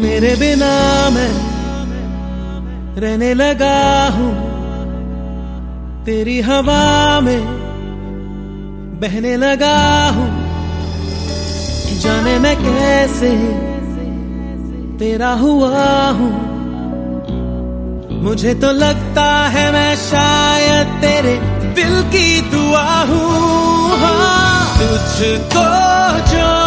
मेरे बिना मैं रहने लगा हूँ, तेरी हवा में बहने लगा हूँ। जाने मैं कैसे तेरा हुआ हूँ, मुझे तो लगता है मैं शायद तेरे दिल की दुआ हूँ। हाँ, तुझको जो